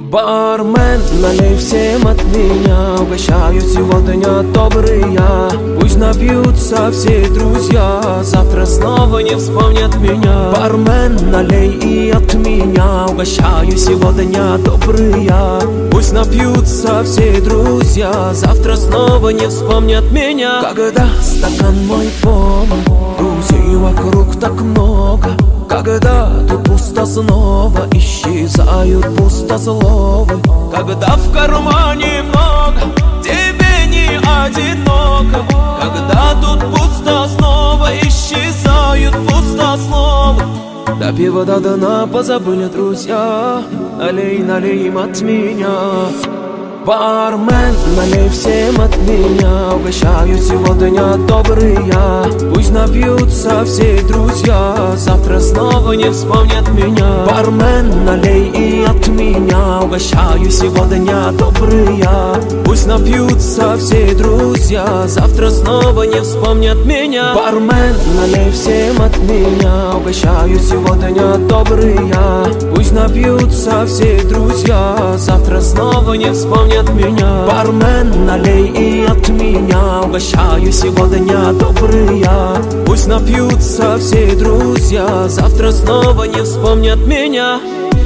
Бармен, налей всем от меня, угощаю сегодня добрые. Пусть напьются все друзья, завтра снова не вспомнят меня. Бармен, налей и от меня, угощаю сегодня добрые. Пусть напьются все друзья, завтра снова не вспомнят меня. Когда стакан мой полон, друзей вокруг так много. Когда тут пусто, снова исчезают пустословы. Когда в кармане много, тебе не одиноко. Когда тут пусто, снова исчезают пустословы. До пива до дна позабыли друзья, налей, налей им от меня. Бармен, налей всем от меня, угощаю сегодня добрые. Пусть напьются все друзья, завтра снова не вспомнят меня. Бармен, налей и от меня, угощаю сегодня добрые. Пусть напьются все друзья, завтра снова не вспомнят меня. Бармен, налей всем от меня, угощаю сегодня добрые. Пусть напьются все друзья, завтра снова не вспомнят меня. Бармен, налей и от меня, угощаю сегодня добрые. Пусть напьются все друзья, завтра снова не вспомнят меня.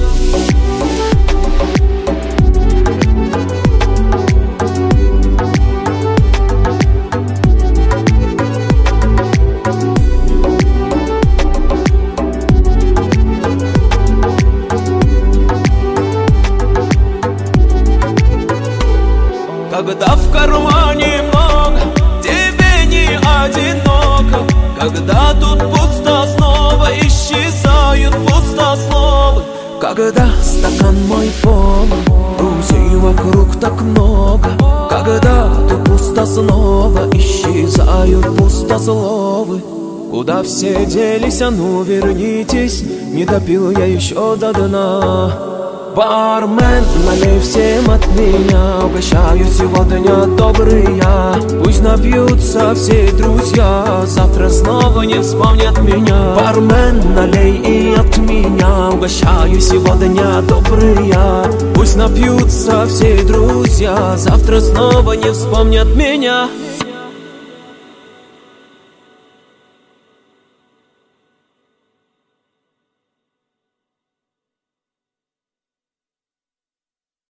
Когда в кармане много, тебе не одиноко. Когда тут пусто, снова исчезают пустословы. Когда стакан мой полон, друзей вокруг так много. Когда тут пусто, снова исчезают пустословы. Куда все делись, а ну вернитесь, не допил я еще до дна. Бармен, налей всем от меня, угощаю сегодня добрые. Пусть напьются все друзья, завтра снова не вспомнят меня. Бармен, налей и от меня, угощаю сегодня добрые. Пусть напьются все друзья, завтра снова не вспомнят меня.